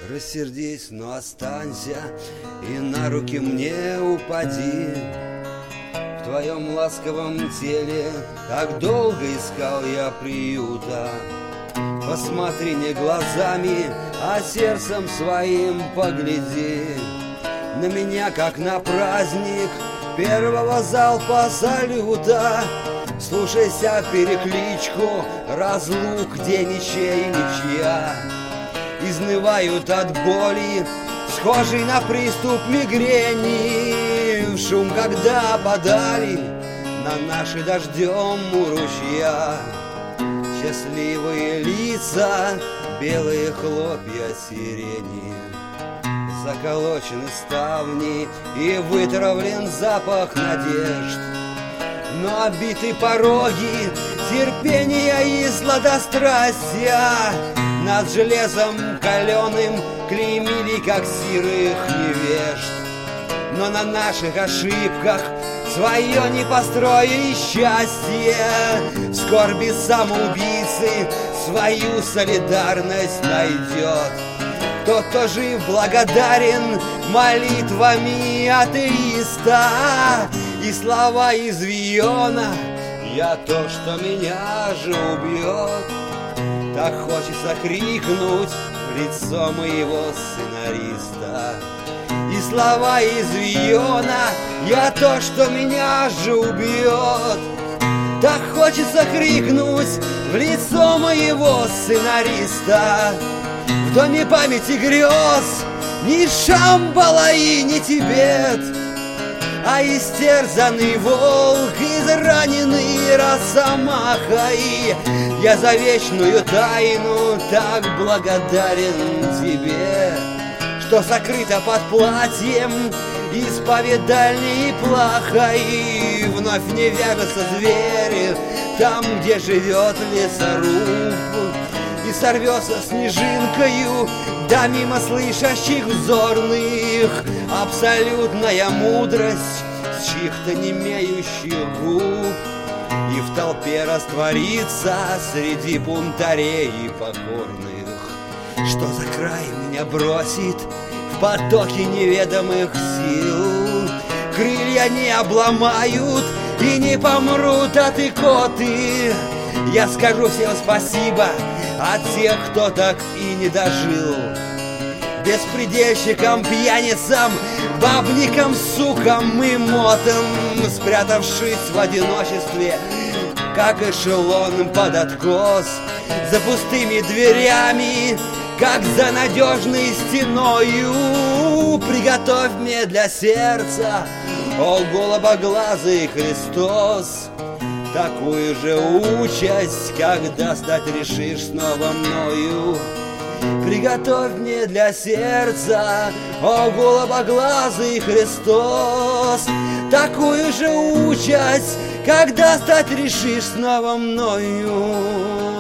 Рассердись, но останься и на руки мне упади. В твоем ласковом теле так долго искал я приюта. Посмотри не глазами, а сердцем своим погляди на меня, как на праздник первого залпа салюта. Слушайся перекличку разлук, где ничей ничья. Изнывают от боли, схожий на приступ мигрени. В шум, когда подали на наши дождем у ручья. Счастливые лица, белые хлопья сирени. Заколочены ставни и вытравлен запах надежд. Но обиты пороги терпения и сладострастия над железом каленым клеймили, как сирых невежд. Но на наших ошибках свое не построили счастье. В скорби самоубийцы свою солидарность найдет. Тот, кто жив, благодарен молитвами атеиста. И слова из Виона: я то, что меня же убьет. Так хочется крикнуть в лицо моего сценариста. И слова из Виона: я то, что меня же убьет. Так хочется крикнуть в лицо моего сценариста. В доме памяти грез ни Шамбала и ни Тибет, а истерзанный волк, израненный росомахой. Я за вечную тайну так благодарен тебе, что сокрыто под платьем исповедальней плахой. Вновь не вяжется зверь там, где живет лесоруб, и сорвется снежинкою да мимо слышащих взорных. Абсолютная мудрость с чьих-то немеющих губ, и в толпе растворится среди бунтарей покорных. Что за край меня бросит в потоке неведомых сил? Крылья не обломают и не помрут от икоты. Я скажу всем спасибо от тех, кто так и не дожил. Беспредельщикам, пьяницам, бабникам, сукам и мотам, спрятавшись в одиночестве, как эшелон под откос, за пустыми дверями, как за надежной стеною. Приготовь мне для сердца, о голубоглазый Христос, такую же участь, когда стать решишь снова мною. Приготовь мне для сердца, о голубоглазый Христос, такую же участь, когда стать решишь снова мною.